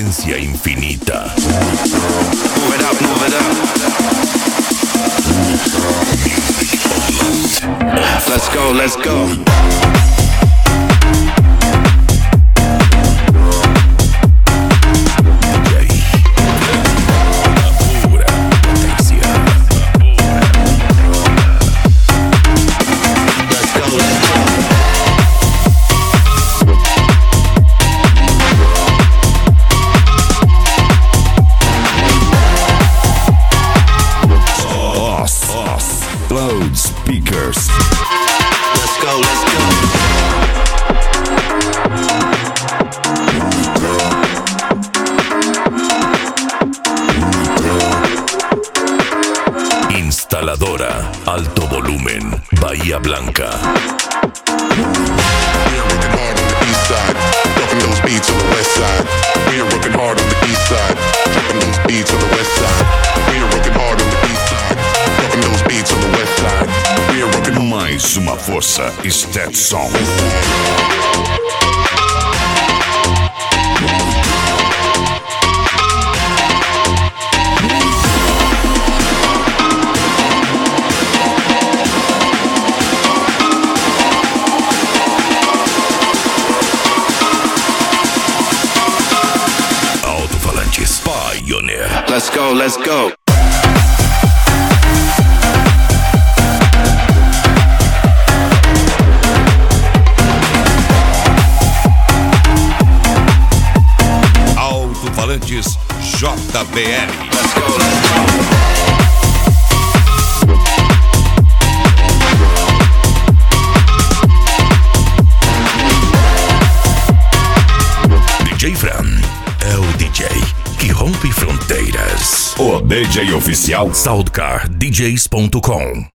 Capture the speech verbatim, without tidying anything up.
potência infinita. Move it up, move it up. Let's go, let's go. Speakers. Let's go, let's go. Instaladora Alto Volumen, Bahía Blanca. We are working hard on the east side, dropping those beats on the west side. We are working hard on the east side, dropping those beats on the west side. We are working hard on the east side, dropping those beats on the west side. We are working hard. Mais uma força, Stetson. Alto-falantes Pioneer. Let's go, let's go. Alto-falantes J B L. Let's go, let's go. D J Fran é o D J que rompe fronteiras. O D J oficial Soundcar D Js ponto com.